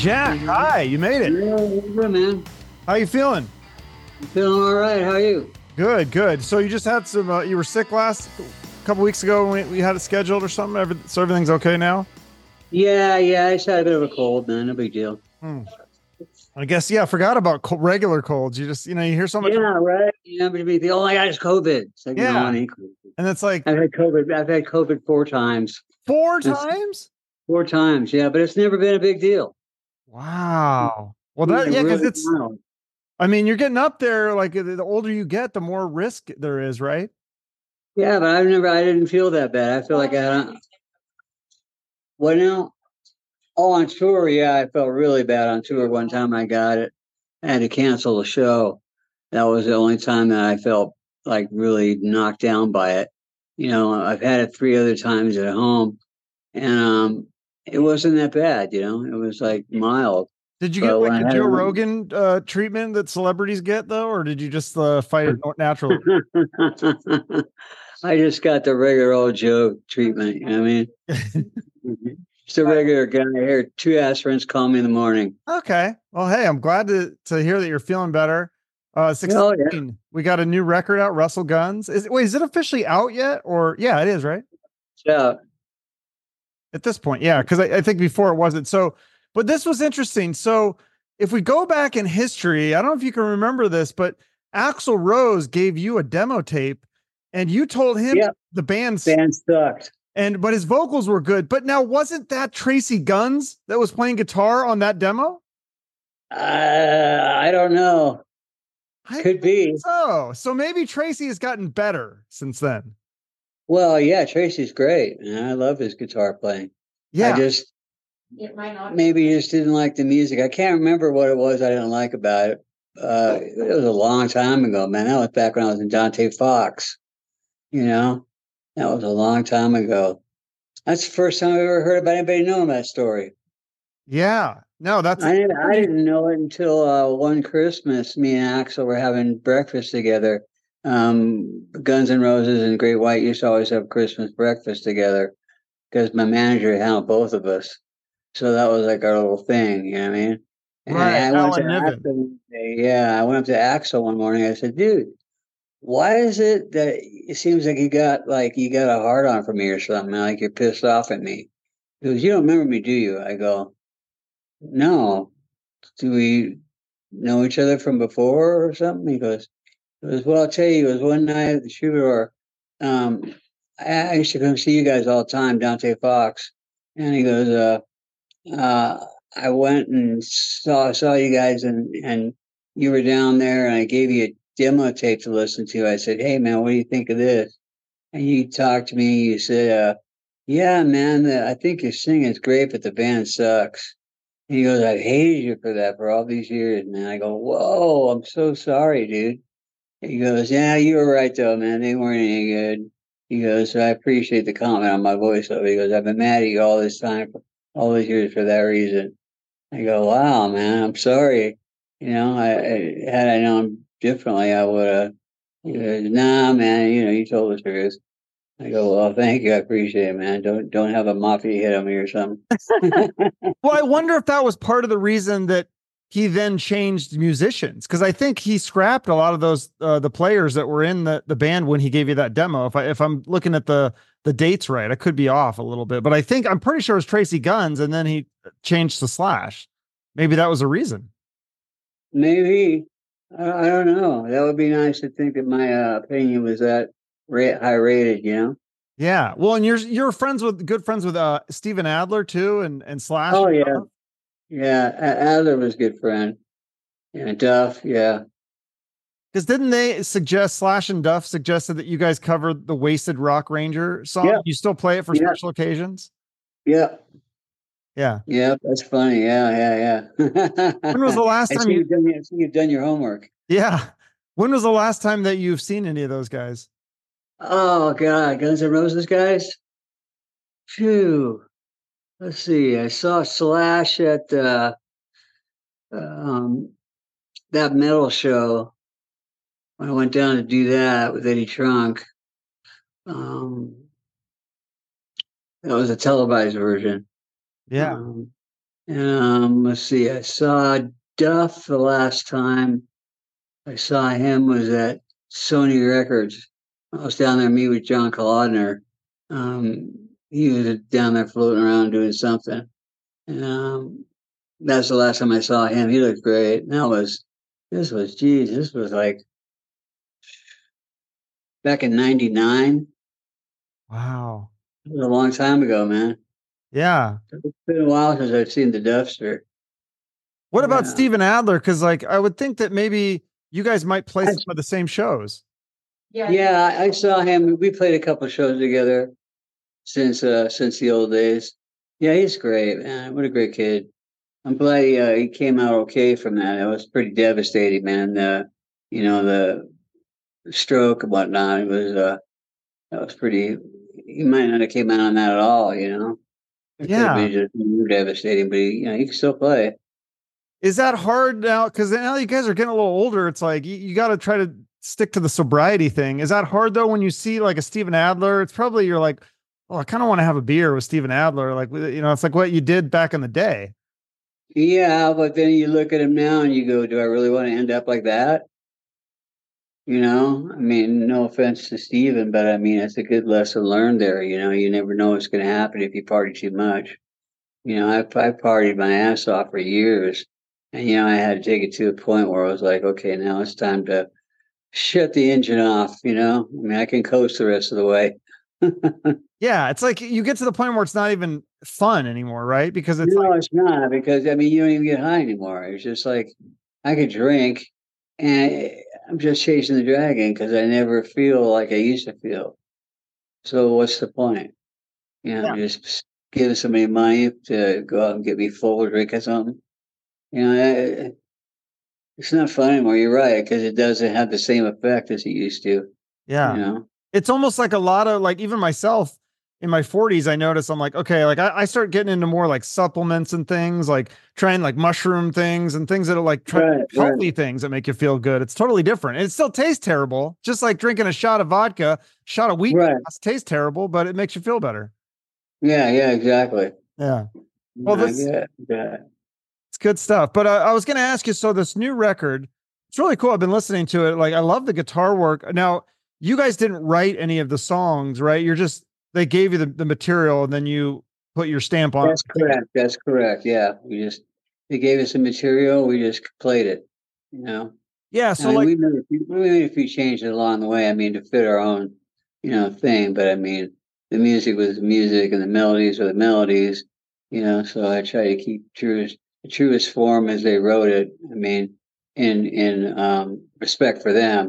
Jack, hi, you made it. Yeah, good, man. How you feeling? I'm feeling all right. How are you? Good, good. So you just had some, you were sick last couple weeks ago when we had it scheduled or something. So everything's okay now? Yeah. I just had a bit of a cold, man. No big deal. Hmm. I guess, yeah, I forgot about regular colds. You just, you hear so much. Yeah, right. But oh my God, it's COVID. It's like, no, Yeah. it ain't COVID. And it's like I've had COVID. I've had COVID 4 times. four It's times? 4 times, yeah, but it's never been a big deal. Wow. Well, It's that, like yeah, because really it's, mild. you're getting up there. Like the older you get, the more risk there is, right? Yeah, but I didn't feel that bad. I feel like I don't. What now? Oh, on tour, yeah, I felt really bad on tour. One time I got it. I had to cancel the show. That was the only time that I felt like really knocked down by it. I've had it 3 other times at home, and it wasn't that bad. It was like mild. Did you get But like when the I had Joe Rogan treatment that celebrities get though, or did you just fight it naturally? it, I just got the regular old Joe treatment. You know what I mean? Just a regular guy here. 2 aspirins, call me in the morning. Okay. Well, hey, I'm glad to hear that you're feeling better. Oh yeah, 16, we got a new record out, Russell Guns. Is it officially out yet? Or yeah, it is, right? yeah. At this point, yeah, because I think before it wasn't. So, but this was interesting. So if we go back in history, I don't know if you can remember this, but Axl Rose gave you a demo tape and you told him Yep. the band's Band sucked. but his vocals were good. But now wasn't that Tracy Guns that was playing guitar on that demo? I don't know. I Could think be. so maybe Tracy has gotten better since then. Well, yeah, Tracy's great, and I love his guitar playing. I Yeah. just maybe just didn't like the music. I can't remember what it was I didn't like about it. It was a long time ago, man. That was back when I was in Dante Fox. You know, that was a long time ago. That's the first time I ever heard about anybody knowing that story. Yeah. No, that's I didn't know it until one Christmas. Me and Axel were having breakfast together. Guns N' Roses and Great White used to always have Christmas breakfast together because my manager handled both of us. So that was like our little thing, you know what I mean? And right. I went up Alan to Niven. Axel one day. Yeah, I went up to Axel one morning. I said, dude, why is it that it seems like you got a hard on for me or something? Like you're pissed off at me. He goes, you don't remember me, do you? I go, no. Do we know each other from before or something? Well, I'll tell you, it was one night at the Troubadour. Um, I used to come see you guys all the time, Dante Fox. And he goes, uh, I went and saw you guys and you were down there and I gave you a demo tape to listen to. I said, hey man, what do you think of this? And you talked to me, you said, yeah, man, I think your singing's great, but the band sucks. He goes, I've hated you for that for all these years, man. I go, whoa, I'm so sorry, dude. He goes, yeah, you were right, though, man. They weren't any good. He goes, I appreciate the comment on my voice, though. He goes, I've been mad at you all this time, for all these years for that reason. I go, wow, man, I'm sorry. Had I known differently, I would have. He goes, nah, man, you told the truth. I go, well, thank you. I appreciate it, man. Don't have a mafia hit on me or something. Well, I wonder if that was part of the reason that he then changed musicians, because I think he scrapped a lot of those the players that were in the band when he gave you that demo. If I'm looking at the dates right, I could be off a little bit, but I'm pretty sure it was Tracy Guns, and then he changed to Slash. Maybe that was a reason. Maybe. I don't know. That would be nice to think that my opinion was that high rated, you know? Yeah. Well, and you're good friends with Steven Adler too, and Slash. Oh, yeah. Yeah. Adler was a good friend. Yeah. Duff. Yeah. Because didn't they suggest Slash and Duff suggested that you guys covered the Wasted Rock Ranger song? Yeah. You still play it for Yeah. special occasions? Yeah. Yeah. Yeah. That's funny. Yeah. When was the last time I see you've done your homework. yeah. When was the last time that you've seen any of those guys? Oh, God. Guns N' Roses guys? Phew. Let's see. I saw Slash at um, that metal show when I went down to do that with Eddie Trunk. Um, that was a televised version. Yeah. Let's see. I saw Duff the last time I saw him was at Sony Records. I was down there meet with John Kalodner. He was down there floating around doing something. And that's the last time I saw him. He looked great. And geez, this was like back in '99. Wow. It was a long time ago, man. Yeah. It's been a while since I've seen the Duffster. What about Yeah. Steven Adler? Because like I would think that maybe you guys might play I, some of the same shows. yeah, I saw him. We played a couple of shows together since the old days. Yeah, he's great, man. What a great kid. I'm glad he came out okay from that. It was pretty devastating, man. The stroke and whatnot. It was that was pretty. He might not have came out on that at all. It could have Yeah. been just more devastating, but he can still play. Is that hard now? Because now you guys are getting a little older. It's like you got to try to stick to the sobriety thing. Is that hard though? When you see like a Steven Adler, it's probably you're like, oh, I kind of want to have a beer with Steven Adler. Like, it's like what you did back in the day. Yeah, but then you look at him now and you go, "Do I really want to end up like that?" I mean, no offense to Steven, but I mean, it's a good lesson learned there. You never know what's going to happen if you party too much. I partied my ass off for years, and I had to take it to a point where I was like, okay, now it's time to shut the engine off. I mean, I can coast the rest of the way. Yeah, it's like you get to the point where it's not even fun anymore, right? Because it's No, like, it's not because I mean, you don't even get high anymore. It's just like I could drink, and I'm just chasing the dragon because I never feel like I used to feel. So what's the point? yeah, Just giving somebody money to go out and get me full or drink or something. It's not fun anymore. You're right because it doesn't have the same effect as it used to. You yeah. know. It's almost like a lot of like even myself in my 40s, I notice I'm like, okay, like I start getting into more like supplements and things, like trying like mushroom things and things that are like Right. Right. healthy things that make you feel good. It's totally different. And it still tastes terrible, just like drinking a shot of vodka, shot of wheat Right. grass tastes terrible, but it makes you feel better. Yeah. Yeah. Exactly. Yeah. Well, I this get that. it's good stuff. But I was going to ask you, so this new record, it's really cool. I've been listening to it. Like, I love the guitar work. Now, you guys didn't write any of the songs, right? They gave you the material and then you put your stamp on That's it. correct. That's correct. Yeah. They gave us some material. We just played it. You know. Yeah. I So, mean, like, we made a few changes along the way. I mean, to fit our own, thing. But I mean, the music was the music, and the melodies were the melodies. So I try to keep the truest form as they wrote it. I mean, in respect for them.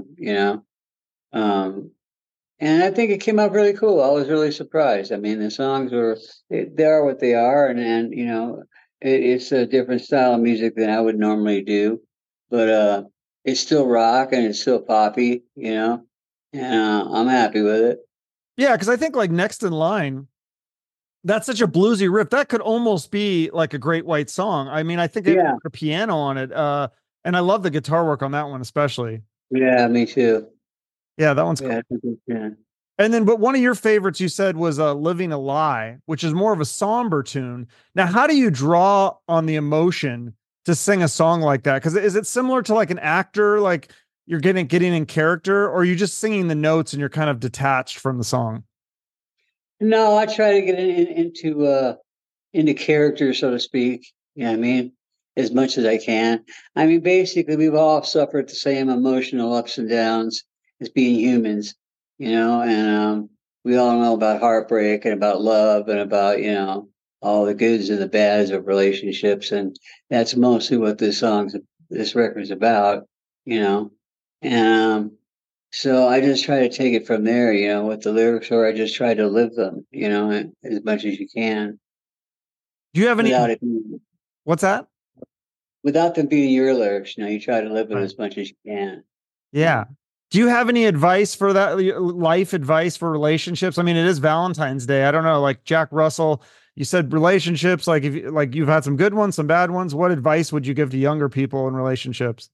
Um, and I think it came out really cool. I was really surprised. I mean, the songs they are what they are, and it's a different style of music than I would normally do, but it's still rock and it's still poppy, and I'm happy with it. yeah, because I think like Next in Line, that's such a bluesy riff. That could almost be like a Great White Song. I mean, I think they have Yeah, a piano on it. And I love the guitar work on that one, especially. yeah, me too. Yeah, that one's Yeah, cool. I think yeah. And then, but one of your favorites you said was Living a Lie, which is more of a somber tune. Now, how do you draw on the emotion to sing a song like that? Because is it similar to like an actor, like you're getting in character, or are you just singing the notes and you're kind of detached from the song? No, I try to get into character, so to speak. You know what I mean? As much as I can. I mean, basically, we've all suffered the same emotional ups and downs as being humans, and we all know about heartbreak and about love and about, all the goods and the bads of relationships. And that's mostly what this record's about, you know. And so I just try to take it from there, with the lyrics, or I just try to live them, as much as you can Do you have any? without it What's that? without them being your lyrics. You try to live it Right. as much as you can. Yeah. Do you have any advice for that life advice for relationships? I mean, it is Valentine's Day. I don't know, like Jack Russell, you said relationships, like if like you've had some good ones, some bad ones. What advice would you give to younger people in relationships?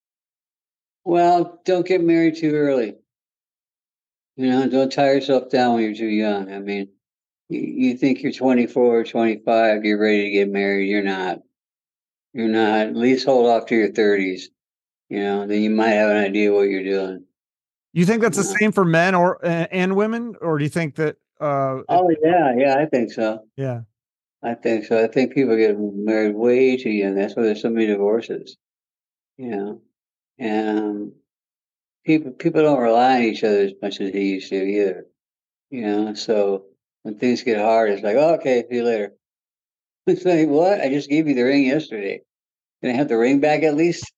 Well, don't get married too early. Don't tie yourself down when you're too young. I mean, You think you're 24 or 25, you're ready to get married. You're not. You're not. At least hold off to your 30s. Then you might have an idea what you're doing. You think that's the Uh, same for men or and women, or do you think that oh yeah, yeah, I think so. yeah. I think so. I think people get married way too young. That's why there's so many divorces. You know, and people don't rely on each other as much as they used to either. So when things get hard, it's like, oh, okay, see you later. It's like, what? I just gave you the ring yesterday. Can I have the ring back at least?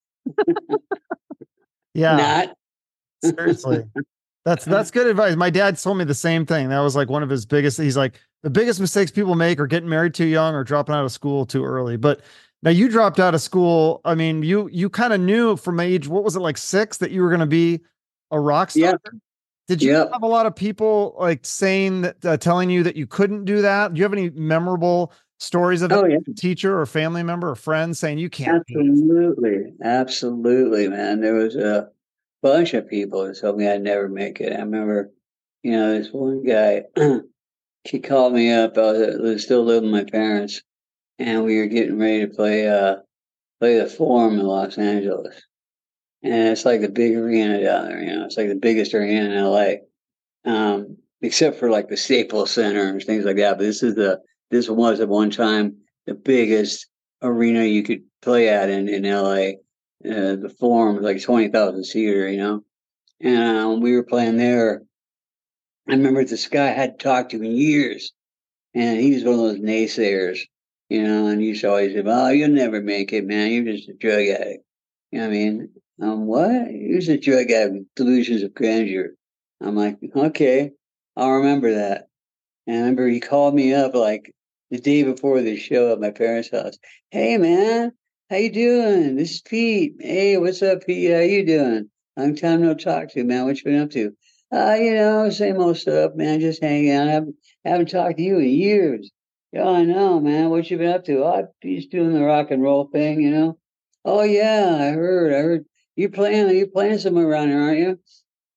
Yeah, Not. seriously. That's good advice. My dad told me the same thing. That was like one of his biggest. He's like the biggest mistakes people make are getting married too young or dropping out of school too early. But now you dropped out of school. I mean, you kind of knew from age, what was it, like 6, that you were going to be a rock star? Yep. Did you Yep. have a lot of people like saying that, telling you that you couldn't do that? Do you have any memorable stories of that? Oh yeah. Teacher or family member or friend saying you can't do this? Absolutely. Absolutely, man. There was a bunch of people that told me I'd never make it. I remember, this one guy, he called me up. I was still living with my parents, and we were getting ready to play the Forum in Los Angeles. And it's like the big arena down there, it's like the biggest arena in LA. Except for like the Staples Center and things like that. But this was at one time the biggest arena you could play at in LA. The Forum was like 20,000 seater. And we were playing there. I remember this guy I hadn't talked to in years, and he was one of those naysayers, and he used to always say, "Oh, you'll never make it, man. You're just a drug addict." You know what I mean? What? You're just a drug addict with delusions of grandeur. I'm like, okay, I'll remember that. And I remember he called me up like the day before the show at my parents' house. Hey, man, how you doing? This is Pete. Hey, what's up, Pete? How you doing? Long time no talk to, man. What you been up to? Same old stuff, man. Just hanging out. I haven't talked to you in years. Yeah, I know, man. What you been up to? Oh, I'm just doing the rock and roll thing. Oh yeah, I heard. You're playing somewhere around here, aren't you?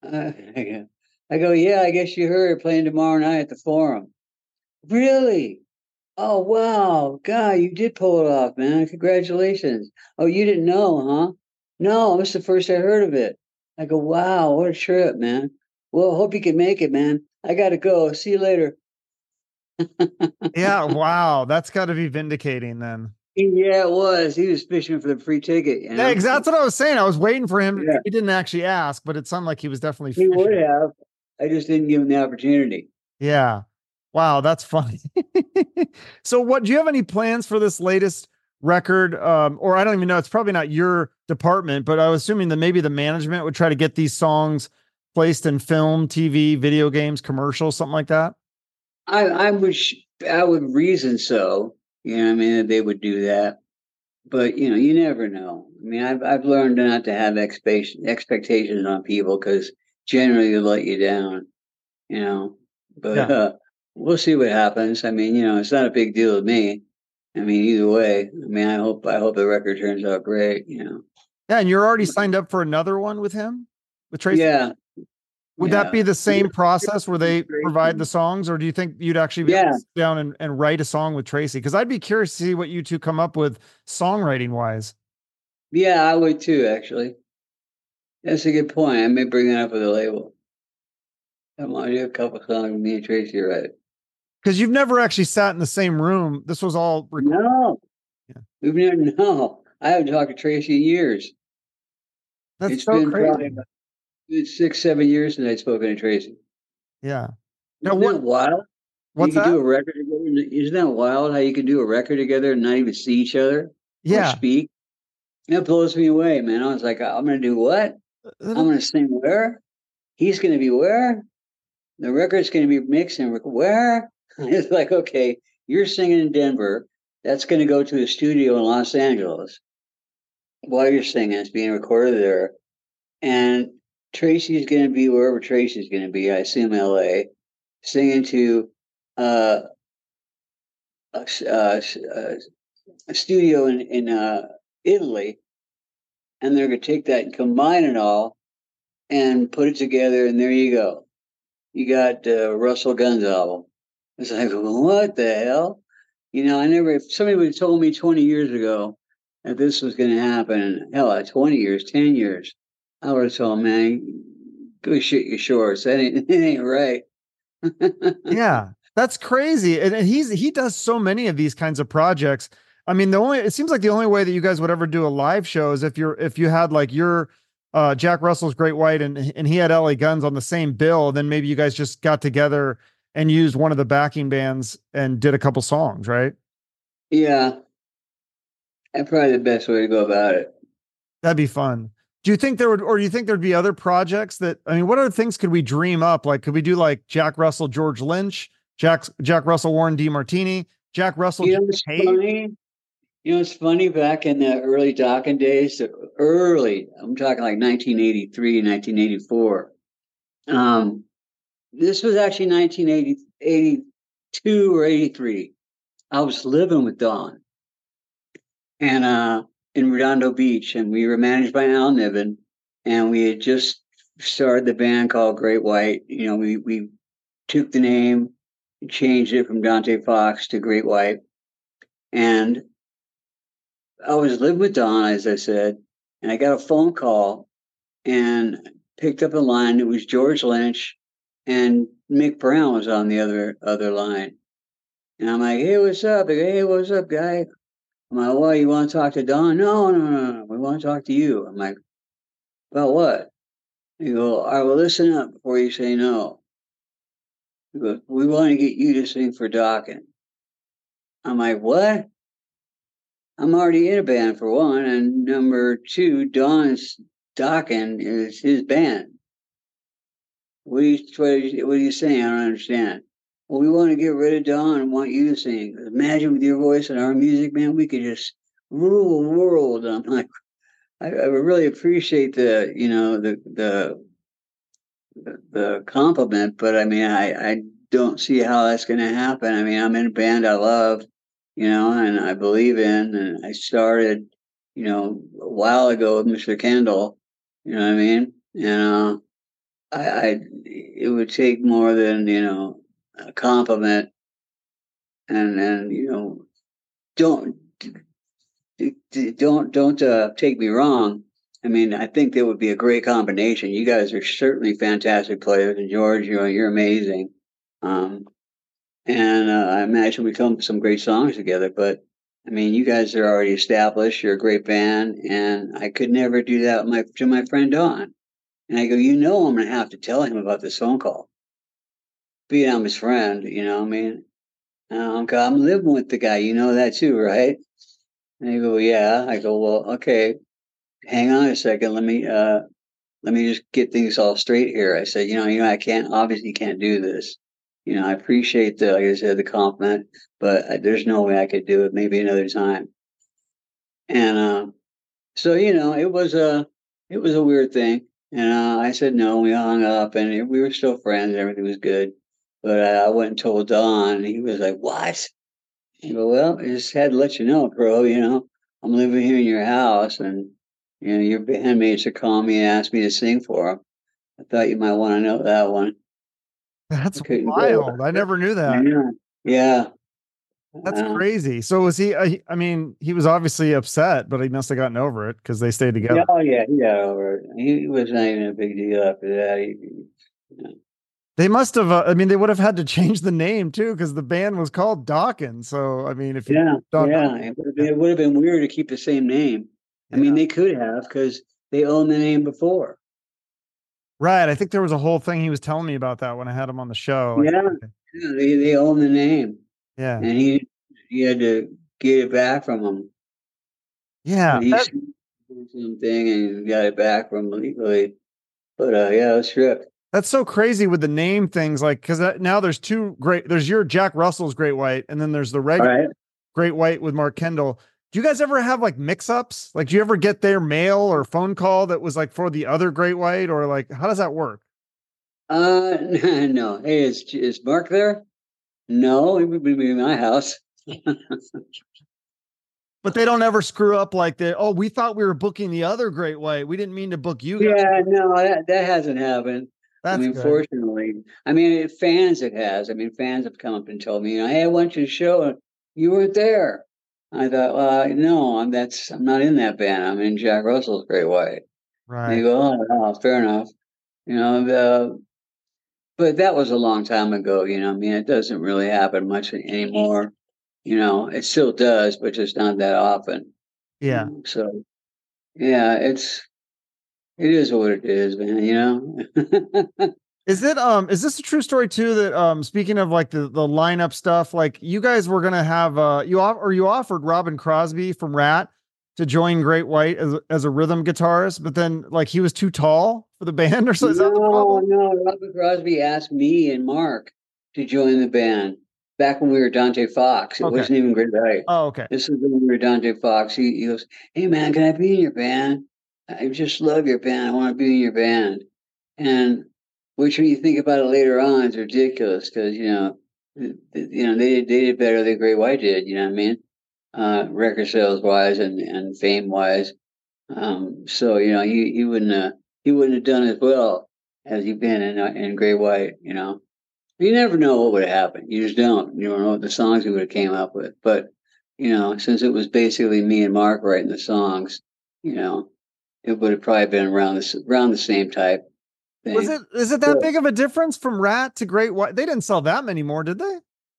I go, yeah. I guess you heard playing tomorrow night at the Forum. Really? Oh wow, God, you did pull it off, man. Congratulations. Oh, you didn't know, huh? No, this is the first I heard of it. I go, wow, what a trip, man. Well, hope you can make it, man. I gotta go. See you later. Yeah, wow, that's got to be vindicating then. Yeah, it was. He was fishing for the free ticket, Yeah, exactly. That's what I was saying. I was waiting for him. Yeah, He didn't actually ask, but it sounded like he was definitely he would fishing. have. I just didn't give him the opportunity. Yeah. Wow, that's funny. So what do you have any plans for this latest record? Or I don't even know, it's probably not your department, but I was assuming that maybe the management would try to get these songs placed in film, TV, video games, commercials, something like that. I would reason so. I mean, that they would do that. But you never know. I mean, I've learned not to have expectations on people because generally they let you down. You know, but Yeah. we'll see what happens. I mean, it's not a big deal to me. I mean, either way. I mean, I hope the record turns out great. Yeah, and you're already signed up for another one with him, with Tracy. Yeah, Would that yeah, be the same process where they provide the songs, or do you think you'd actually be able to yeah, sit down and write a song with Tracy? Because I'd be curious to see what you two come up with songwriting wise. yeah. I would too. Actually, that's a good point. I may bring it up with the label. I want to do a couple songs with me and Tracy write. Because you've never actually sat in the same room. This was all recorded. No, Yeah. we've never. No, I haven't talked to Tracy in years. That's It's so been probably crazy. about 6, 7 years since I'd spoken to Tracy. Yeah. Now, Isn't that wild? You what's could do that? a record together. Isn't that wild how you could do a record together and not even see each other or Yeah. speak? That blows me away, man. I was like, I'm going to do what? I'm going to sing where? He's going to be where? The record's going to be mixed and where? It's like, okay, you're singing in Denver. That's going to go to a studio in Los Angeles while you're singing. It's being recorded there. And Tracy's going to be wherever Tracy's going to be. I assume LA, singing to uh, a studio in Italy, and they're going to take that and combine it all and put it together, and there you go. You got Russell Gunn's album. It's like, what the hell? You know, I never, if somebody would have told me 20 years ago that this was going to happen, hell, 20 years, 10 years, I would have told, man, go shoot your shorts. That ain't, it ain't right. Yeah, that's crazy. And he does so many of these kinds of projects. I mean, it seems like the only way that you guys would ever do a live show is if you had like your Jack Russell's Great White and he had LA Guns on the same bill, then maybe you guys just got together and used one of the backing bands and did a couple songs, right? Yeah, that's probably the best way to go about it. That'd be fun. Do you think there would, or do you think there'd be other projects that, I mean, what other things could we dream up? Like, could we do like Jack Russell, George Lynch, Jack Russell, Warren DeMartini, Jack Russell, You know, Jimmy it's Page? funny. You know, it's funny back in the early Dokken days, I'm talking like 1983, 1984. This was actually 1982 or 83. I was living with Don and in Redondo Beach, and we were managed by Al Niven, and we had just started the band called Great White. You know, we took the name, changed it from Dante Fox to Great White, and I was living with Don, as I said, and I got a phone call and picked up a line. It was George Lynch, and Mick Brown was on the other line. And I'm like, "Hey, what's up?" They go, "Hey, what's up, guy?" I'm like, "Well, you want to talk to Don?" No, no, no, no. We want to talk to you. I'm like, "About what?" He go, "All right, well, listen up before you say no." He goes, "We want to get you to sing for Dokken." I'm like, "What?" I'm already in a band for one, and number two, Don's Dokken is his band. What are you saying? I don't understand. Well, we want to get rid of Don and want you to sing. Imagine with your voice and our music, man, we could just rule the world. I'm like, I really appreciate the compliment, but I mean, I don't see how that's going to happen. I mean, I'm in a band I love, and I believe in, and I started, a while ago with Mr. Kendall. You know what I mean? And it would take more than a compliment, and don't don't take me wrong. I mean, I think that would be a great combination. You guys are certainly fantastic players, and George, you're amazing. Um, and I imagine we come up with some great songs together. But I mean, you guys are already established. You're a great band, and I could never do that to my friend Don. And I go, I'm going to have to tell him about this phone call. Being I'm his friend, I mean, I'm living with the guy. You know that too, right? And they go, yeah. I go, well, okay. Hang on a second. Let me just get things all straight here. I said, I obviously can't do this. I appreciate like I said, the compliment, but there's no way I could do it. Maybe another time. And so it was a weird thing. And I said no. We hung up, and we were still friends. Everything was good. But I went and told Don, and he was like, "What?" I go, "Well, I just had to let you know, bro. I'm living here in your house, and your bandmates are calling me and asked me to sing for them. I thought you might want to know that one. I That's couldn't go." wild. I never knew that. Yeah, yeah. That's crazy. So was he, I mean, he was obviously upset, but he must have gotten over it because they stayed Yeah, together. oh yeah, he got over it. He was not even a big deal after that. They must have, I mean, they would have had to change the name too because the band was called Dawkins. So, I mean, if you, Yeah, Don, yeah. It would have been weird to keep the same name. I mean, yeah. they could have because they owned the name before. Right. I think there was a whole thing he was telling me about that when I had him on the show. Like, Yeah, yeah. They own the name, yeah. and he had to get it back from them. Yeah. He sued something and got it back from them legally. But yeah, it was stripped. That's so crazy with the name things. Like, because now there's there's your Jack Russell's Great White, and then there's the All regular right. Great White with Mark Kendall. Do you guys ever have like mix ups? Like, do you ever get their mail or phone call that was like for the other Great White, or like, how does that work? No. Hey, is Mark there? No, he would be in my house. But they don't ever screw up like that. Oh, we thought we were booking the other Great White. We didn't mean to book you guys. Yeah, no, that hasn't happened. I That's mean, good. fortunately, I mean, fans it has. I mean, fans have come up and told me, hey, I went to the show and you weren't there. I thought, no, I'm not in that band. I'm in Jack Russell's Great White. And they Right. go, fair enough. You know, but that was a long time ago. I mean, it doesn't really happen much anymore. It still does, but just not that often. Yeah. So yeah, it is what it is, man. Is this a true story too that speaking of like the lineup stuff, like you guys were gonna have you offered Robin Crosby from Rat to join Great White as a rhythm guitarist, but then like he was too tall for the band or so, is that the No, problem? no. Robert Crosby asked me and Mark to join the band back when we were Dante Fox. It Okay. wasn't even Great White. Oh, okay. This is when we were Dante Fox. He goes, "Hey man, can I be in your band? I just love your band. I want to be in your band." And which, when you think about it later on, is ridiculous because they did better than Great White did. You know what I mean? Record sales wise and fame wise. So he wouldn't have done as well as he been in Great White. You never know what would have happened. You just don't. You don't know what the songs he would have came up with. But since it was basically me and Mark writing the songs, you know, it would have probably been around the same type thing. Is it that So, big of a difference from Rat to Great White? They didn't sell that many more, did they?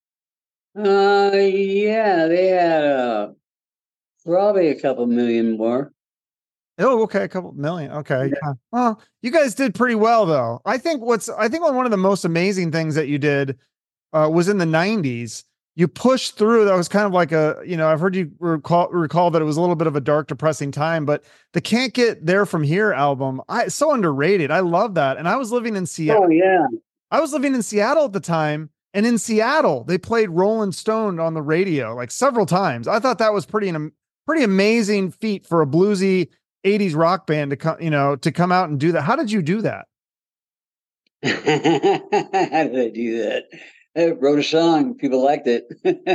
yeah, they had probably a couple million more. Oh, okay, a couple million. Okay. Yeah. Well, you guys did pretty well though. I think one of the most amazing things that you did was in the 90s. You pushed through. That was kind of like I've heard you recall that it was a little bit of a dark, depressing time, but the Can't Get There From Here album, it's so underrated. I love that. And Oh yeah. I was living in Seattle at the time. And in Seattle, they played Rolling Stone on the radio like several times. I thought that was pretty amazing feat for a bluesy 80s rock band to come out and do that. How did you do that? How did I do that? I wrote a song. People liked it.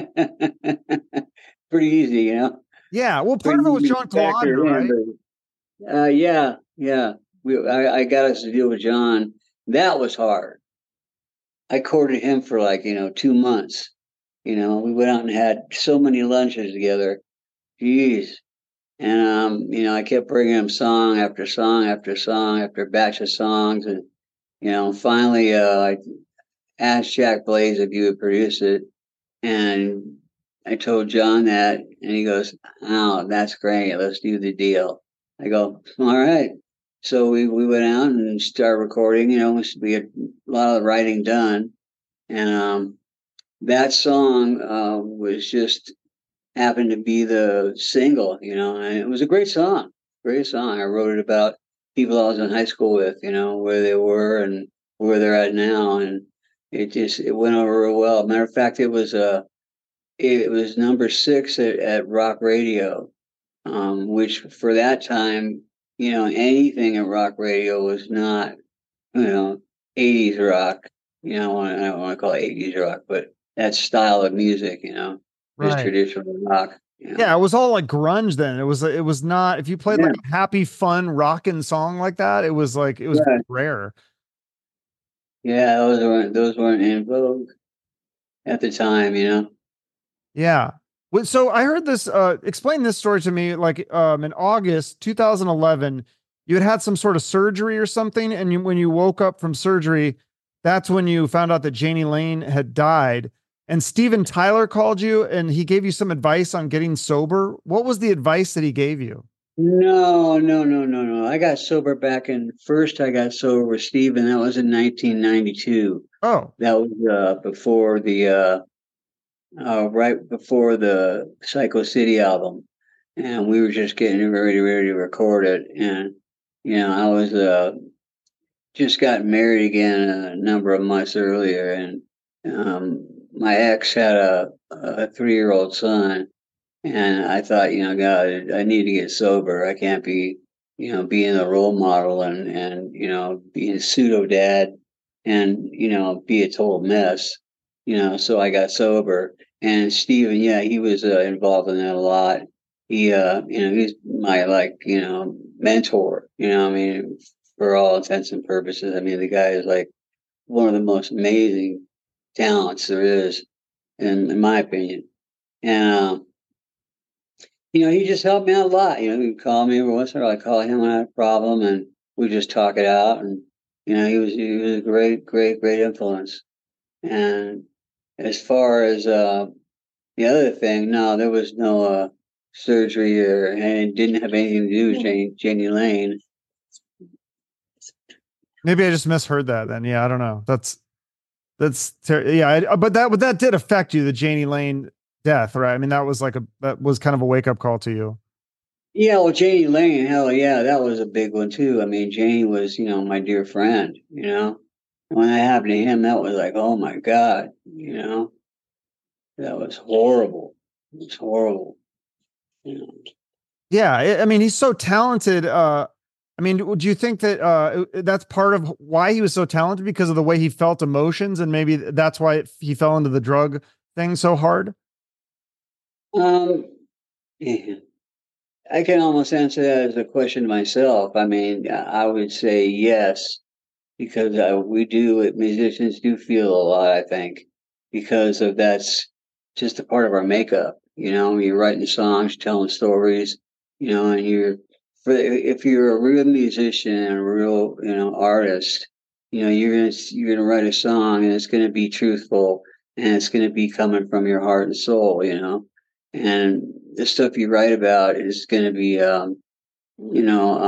Pretty easy. Yeah. Well, part Pretty of it was easy to John factor Colodner, in. right? But yeah, yeah. I got us to deal with John. That was hard. I courted him for 2 months. We went out and had so many lunches together. Jeez. And I kept bringing him song after song after song after batch of songs, and finally, I asked Jack Blaze if he would produce it, and I told John that, and he goes, "Oh, that's great. Let's do the deal." I go, "All right." So we went out and started recording. We had a lot of the writing done, and that song was just happened to be the single, and it was a great song. Great song. I wrote it about people I was in high school with, where they were and where they're at now, and it went over real well. Matter of fact, it was number 6 at rock radio, which for that time, anything at rock radio was not, you know, 80s rock. I don't want to call it 80s rock, but that style of music, just Right. traditional rock. Yeah, it was all like grunge then. It was not if you played Yeah, like a happy, fun, rockin' song like that, it was right. rare. Yeah, those weren't in vogue at the time. Yeah. So I heard this explain this story to me like in August 2011, you had some sort of surgery or something and when you woke up from surgery, that's when you found out that Janie Lane had died. And Steven Tyler called you and he gave you some advice on getting sober. What was the advice that he gave you? No, no, no, no, no. I got sober back in first. I got sober with Steve, and that was in 1992. Oh, That was right before the Psycho City album, and we were just getting ready to record it. And I was just got married again a number of months earlier, and my ex had a 3-year-old son, and I thought, God, I need to get sober. I can't be, being a role model and being a pseudo dad and be a total mess. So I got sober, and Steven, yeah, he was involved in that a lot. He's my mentor. I mean, for all intents and purposes. I mean, the guy is like one of the most amazing talents there is, in my opinion. And he just helped me out a lot. He'd call me every once in a while. I call him when I had a problem, and we just talk it out. And he was a great, great, great influence. And as far as the other thing, no, there was no surgery, and it didn't have anything to do with Janie Lane. Maybe I just misheard that. Then, yeah, I don't know. Yeah, but that did affect you, the Janie Lane death, right? I mean, that was kind of a wake up call to you. Yeah, well, Janie Lane, hell yeah, that was a big one too. I mean, Janie was, my dear friend. When that happened to him, that was like, oh my God, that was horrible. It's horrible. Yeah, I mean, he's so talented. I mean, do you think that that's part of why he was so talented, because of the way he felt emotions, and maybe that's why he fell into the drug thing so hard? Yeah. I can almost answer that as a question myself. I mean, I would say yes, because musicians do feel a lot, I think, because of that's just a part of our makeup. You're writing songs, telling stories, and if you're a real musician and a real, artist, you're gonna write a song, and it's gonna be truthful, and it's gonna be coming from your heart and soul, and the stuff you write about is gonna be, you know,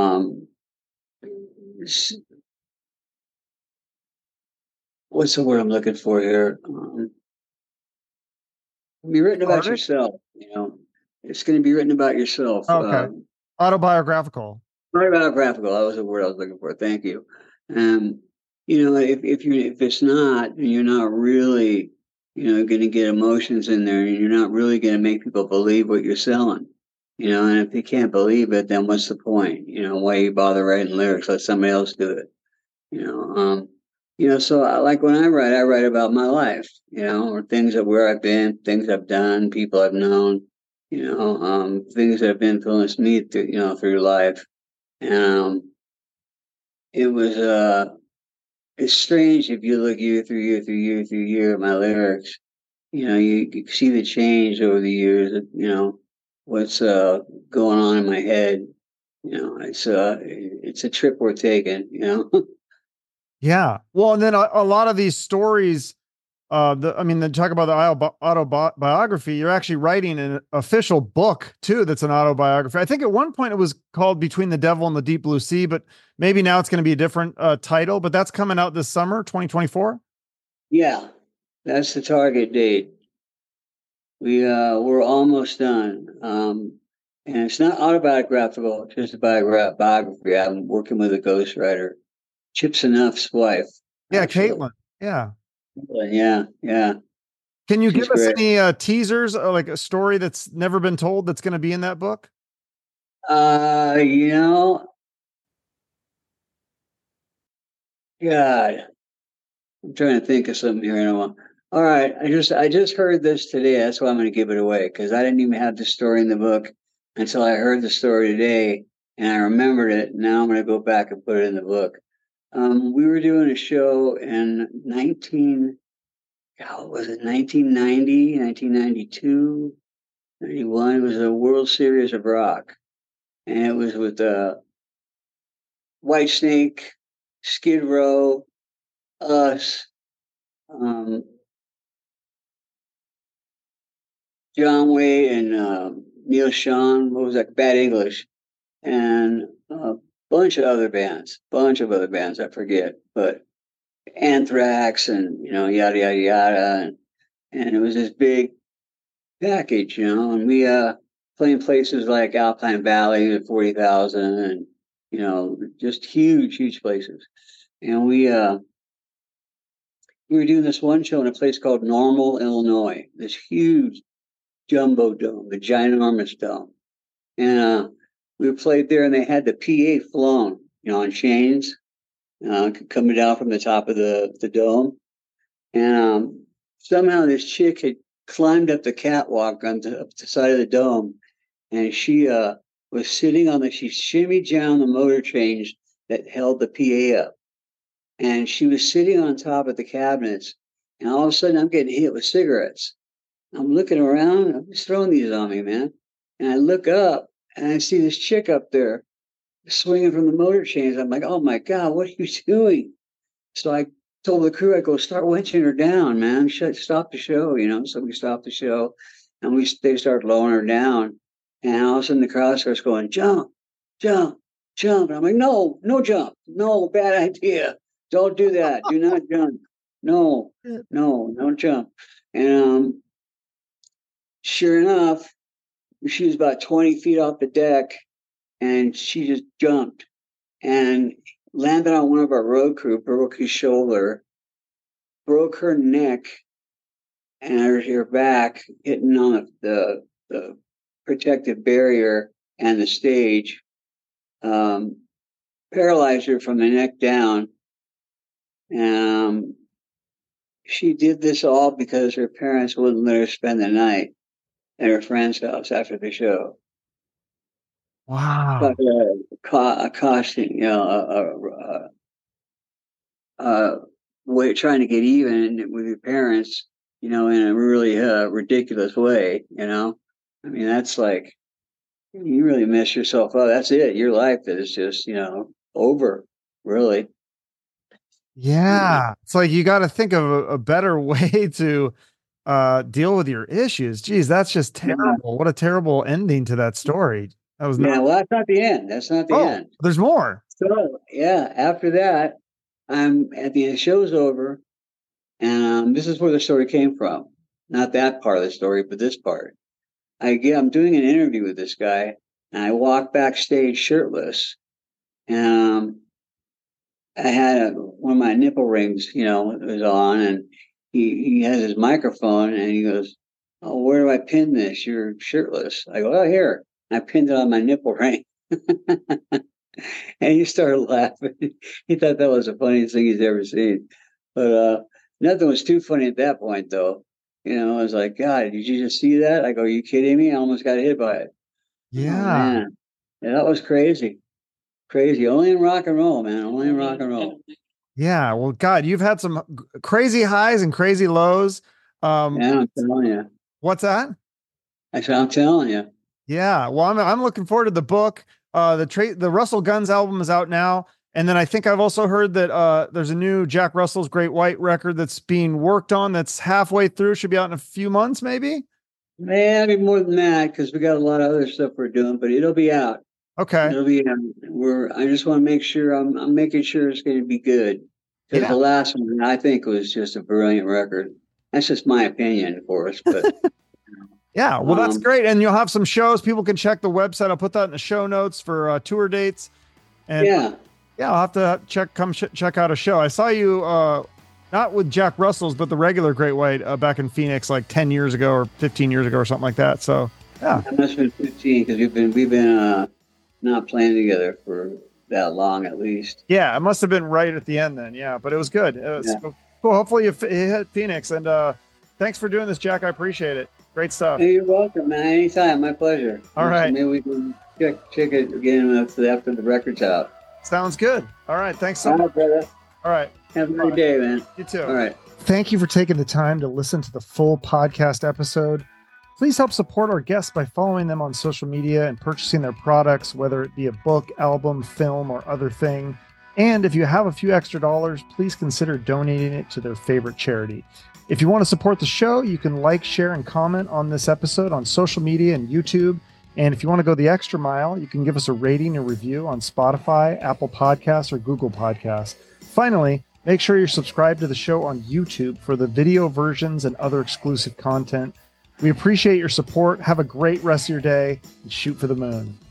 what's the word I'm looking for here? Be written about yourself. It's going to be written about yourself. Okay, autobiographical. Autobiographical. That was the word I was looking for. Thank you. If it's not, and you're not really, going to get emotions in there, and you're not really going to make people believe what you're selling. And if they can't believe it, then what's the point? Why you bother writing lyrics? Let somebody else do it. So like when I write about my life, or things where I've been, things I've done, people I've known, things that have influenced me through life. And it's strange if you look year through year through year through year at my lyrics, you see the change over the years, what's going on in my head. It's a trip we're taking. Yeah. Well, and then a lot of these stories, then talk about the autobiography. You're actually writing an official book too. That's an autobiography. I think at one point it was called Between the Devil and the Deep Blue Sea, but maybe now it's going to be a different title. But that's coming out this summer, 2024. Yeah, that's the target date. We're almost done. And it's not autobiographical, it's just a biography. I'm working with a ghostwriter, Chip Z'Nuff's wife. Yeah, actually. Caitlin. Yeah. Yeah. Can you give us any teasers, like a story that's never been told that's going to be in that book? God, I'm trying to think of something here in a while. All right, I just heard this today. That's why I'm going to give it away, because I didn't even have the story in the book until I heard the story today, and I remembered it. Now I'm going to go back and put it in the book. We were doing a show in 1990, 1992, 91. It was a World Series of Rock, and it was with Whitesnake, Skid Row, us, John Wayne and Neil Sean. What was that? Bad English, and a bunch of other bands. I forget, but Anthrax and yada yada yada, and it was this big package, and we playing places like Alpine Valley at 40,000, and just huge places, and we were doing this one show in a place called Normal, Illinois, this huge jumbo dome, the ginormous dome, and we played there, and they had the PA flown, on chains, coming down from the top of the dome, and somehow this chick had climbed up the catwalk up the side of the dome, and she was sitting she shimmied down the motor chains that held the PA up. And she was sitting on top of the cabinets. And all of a sudden, I'm getting hit with cigarettes. I'm looking around. I'm just throwing these on me, man. And I look up and I see this chick up there swinging from the motor chains. I'm like, oh my God, what are you doing? So I told the crew, I go, start winching her down, man. Stop the show, you know. So we stopped the show and they started lowering her down. And all of a sudden the crowd starts going, jump, jump, jump. And I'm like, no jump. No, bad idea. Don't do that. Do not jump. No, don't jump. And sure enough, she was about 20 feet off the deck and she just jumped and landed on one of our road crew, broke his shoulder, broke her neck and her back, hitting on the protective barrier and the stage, paralyzed her from the neck down. She did this all because her parents wouldn't let her spend the night at her friend's house after the show. Wow. But a caution, you know, way trying to get even with your parents, you know, in a really ridiculous way, you know. I mean, that's like, you really mess yourself up. That's it. Your life is just, you know, over, really. Yeah. It's like you got to think of a better way to deal with your issues. Geez, that's just terrible. What a terrible ending to that story. That was well, that's not the end. That's not the end. There's more. So yeah, after that, I'm at the show's over, and this is where the story came from. Not that part of the story, but this part. I'm doing an interview with this guy, and I walk backstage shirtless, and I had one of my nipple rings, you know, was on, and he has his microphone, and he goes, "Oh, where do I pin this? You're shirtless." I go, "Oh, here." I pinned it on my nipple ring. And he started laughing. He thought that was the funniest thing he's ever seen. But nothing was too funny at that point, though. You know, I was like, God, did you just see that? I go, are you kidding me? I almost got hit by it. Yeah. Oh, man. Yeah, that was crazy. Crazy. Only in rock and roll, man. Only in rock and roll. Yeah. Well, God, you've had some crazy highs and crazy lows. Yeah, I'm telling you. What's that? Actually, I'm telling you. Yeah. Well, I'm looking forward to the book. The Russell Guns album is out now. And then I think I've also heard that there's a new Jack Russell's Great White record that's being worked on that's halfway through, should be out in a few months, maybe? Yeah, maybe more than that, because we got a lot of other stuff we're doing, but it'll be out. Okay. It'll be I just want to make sure I'm making sure it's going to be good. Because the last one I think was just a brilliant record. That's just my opinion, of course, but yeah, well, that's great. And you'll have some shows. People can check the website. I'll put that in the show notes for tour dates. And yeah, I'll have to check out a show. I saw you, not with Jack Russell's, but the regular Great White back in Phoenix, like 10 years ago or 15 years ago or something like that. So yeah, it must have been 15 because we've been not playing together for that long, at least. Yeah, it must have been right at the end then. Yeah, but it was good. It was cool. Hopefully you hit Phoenix, and thanks for doing this, Jack. I appreciate it. Great stuff. Hey, you're welcome, man. Anytime. My pleasure. All right. So maybe we can check it again after the record's out. Sounds good. All right. Thanks so much, brother. All right. Have a good day, man. You too. All right. Thank you for taking the time to listen to the full podcast episode. Please help support our guests by following them on social media and purchasing their products, whether it be a book, album, film, or other thing. And if you have a few extra dollars, please consider donating it to their favorite charity. If you want to support the show, you can like, share, and comment on this episode on social media and YouTube. And if you want to go the extra mile, you can give us a rating and review on Spotify, Apple Podcasts, or Google Podcasts. Finally, make sure you're subscribed to the show on YouTube for the video versions and other exclusive content. We appreciate your support. Have a great rest of your day and shoot for the moon.